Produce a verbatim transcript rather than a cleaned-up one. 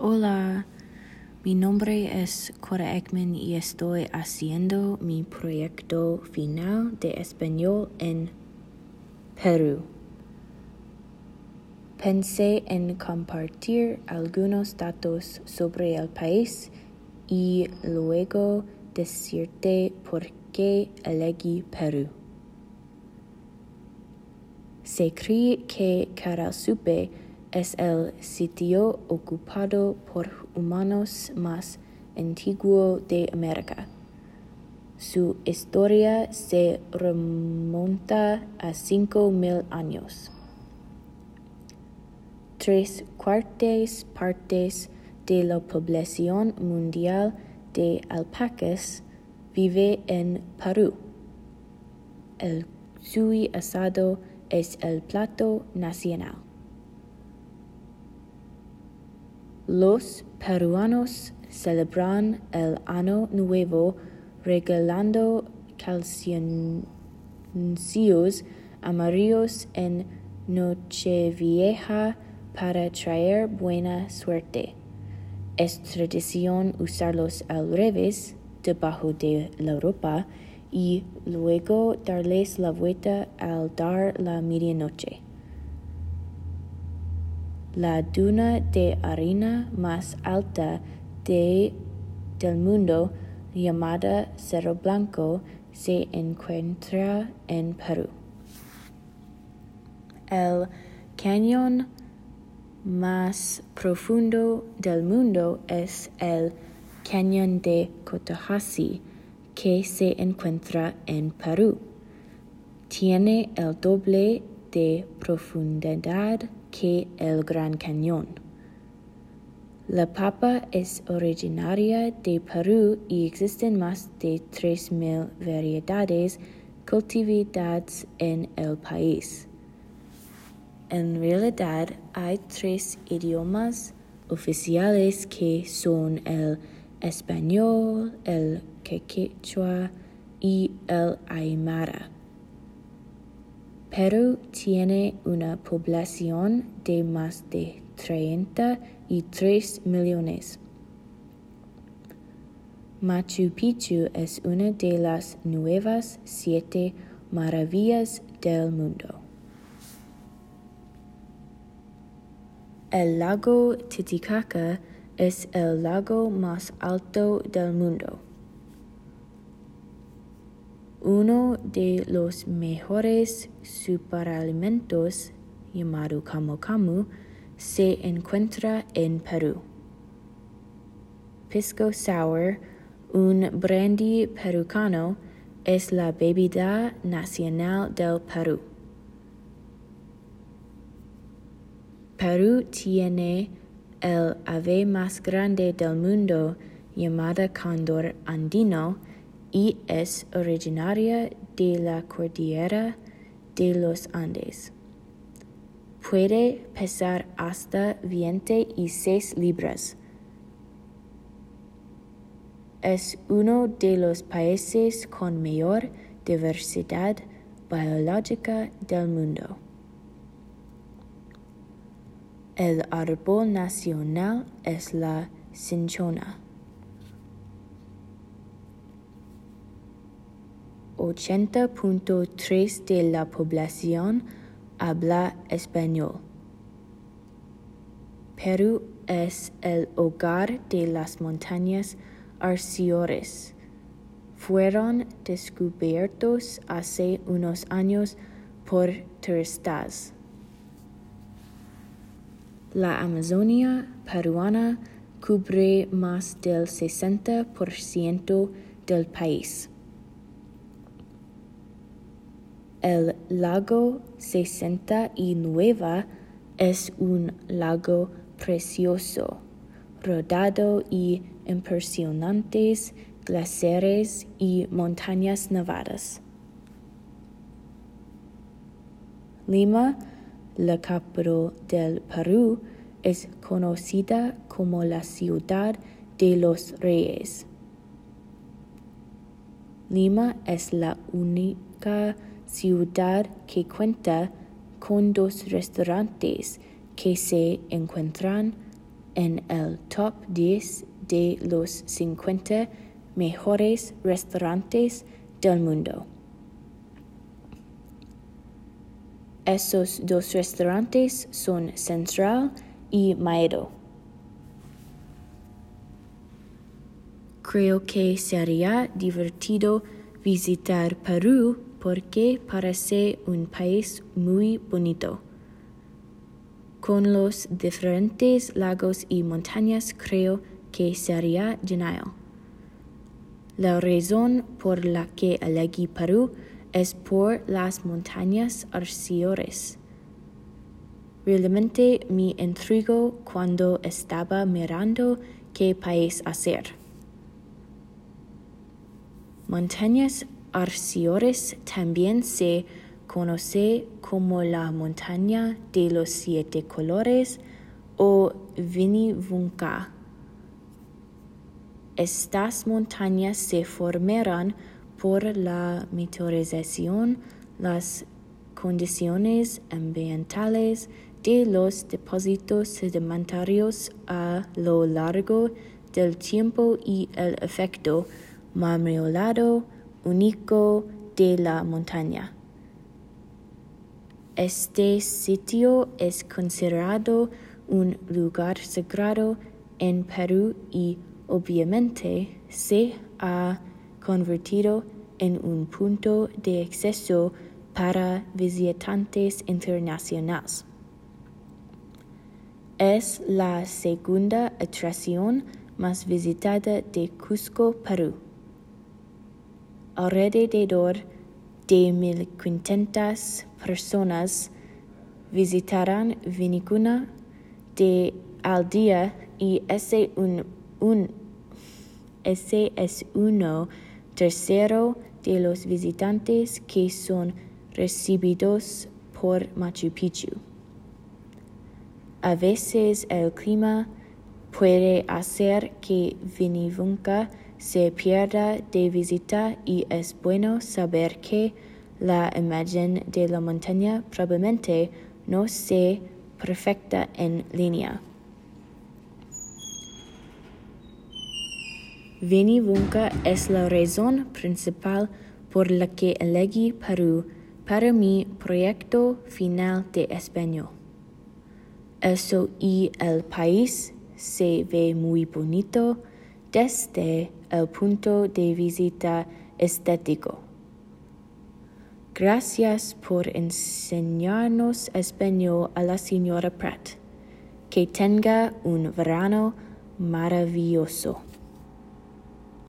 Hola, mi nombre es Cora Ekman y estoy haciendo mi proyecto final de español en Perú. Pensé en compartir algunos datos sobre el país y luego decirte por qué elegí Perú. Se cree que Caralsupe es el sitio ocupado por humanos más antiguo de América. Su historia se remonta a cinco mil años. Tres cuartas partes de la población mundial de alpacas vive en Perú. El cuy asado es el plato nacional. Los peruanos celebran el Año Nuevo regalando calzoncillos amarillos en Nochevieja para traer buena suerte. Es tradición usarlos al revés, debajo de la ropa, y luego darles la vuelta al dar la medianoche. La duna de arena más alta de, del mundo, llamada Cerro Blanco, se encuentra en Perú. El cañón más profundo del mundo es el Cañón de Cotahuasi, que se encuentra en Perú. Tiene el doble de profundidad que el Gran Cañón. La papa es originaria de Perú y existen más de tres mil variedades cultivadas en el país. En realidad hay tres idiomas oficiales que son el español, el quechua y el aymara. Perú tiene una población de más de treinta y tres millones. Machu Picchu es una de las nuevas siete maravillas del mundo. El lago Titicaca es el lago más alto del mundo. Uno de los mejores superalimentos, llamado camu camu, se encuentra en Perú. Pisco Sour, un brandy peruano, es la bebida nacional del Perú. Perú tiene el ave más grande del mundo, llamada cóndor andino, y es originaria de la cordillera de los Andes. Puede pesar hasta veintiséis libras. Es uno de los países con mayor diversidad biológica del mundo. El árbol nacional es la cinchona. ochenta punto tres de la población habla español. Perú es el hogar de las montañas Arciores. Fueron descubiertos hace unos años por turistas. La Amazonia peruana cubre más del sesenta por ciento del país. El lago sesenta y nueve es un lago precioso, rodeado y impresionantes glaciares y montañas nevadas. Lima, la capital del Perú, es conocida como la ciudad de los reyes. Lima es la única ciudad que cuenta con dos restaurantes que se encuentran en el top diez de los cincuenta mejores restaurantes del mundo. Esos dos restaurantes son Central y Maedo. Creo que sería divertido visitar Perú porque parece un país muy bonito. Con los diferentes lagos y montañas creo que sería genial. La razón por la que elegí Perú es por las montañas Arciores. Realmente me intrigó cuando estaba mirando qué país hacer. Montañas Arciores también se conoce como la montaña de los siete colores o Vinivunca. Estas montañas se formaron por la meteorización, las condiciones ambientales de los depósitos sedimentarios a lo largo del tiempo y el efecto marmolado único de la montaña. Este sitio es considerado un lugar sagrado en Perú y obviamente se ha convertido en un punto de acceso para visitantes internacionales. Es la segunda atracción más visitada de Cusco, Perú. Alrededor de mil quinientas personas visitarán Vinicuna de al día y ese, un, un, ese es uno tercero de los visitantes que son recibidos por Machu Picchu. A veces el clima puede hacer que Vinivunca se pierda de vista y es bueno saber que la imagen de la montaña probablemente no sea perfecta en línea. Vinivunca es la razón principal por la que elegí Perú para mi proyecto final de español. Eso y el país se ve muy bonito desde el punto de vista estético. Gracias por enseñarnos español a la señora Pratt. Que tenga un verano maravilloso.